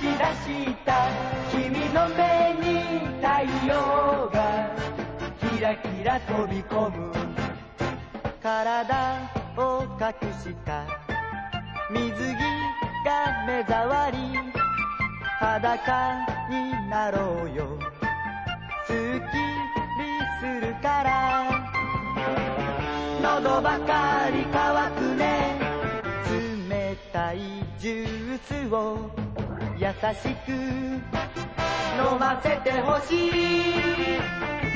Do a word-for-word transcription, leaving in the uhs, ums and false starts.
し出した君の目に太陽がキラキラ飛び込む。体を隠した水着が目障り、裸になろうよ、すっきりするから。喉ばかり乾くね、冷たいジュースを優しく飲ませてほしい。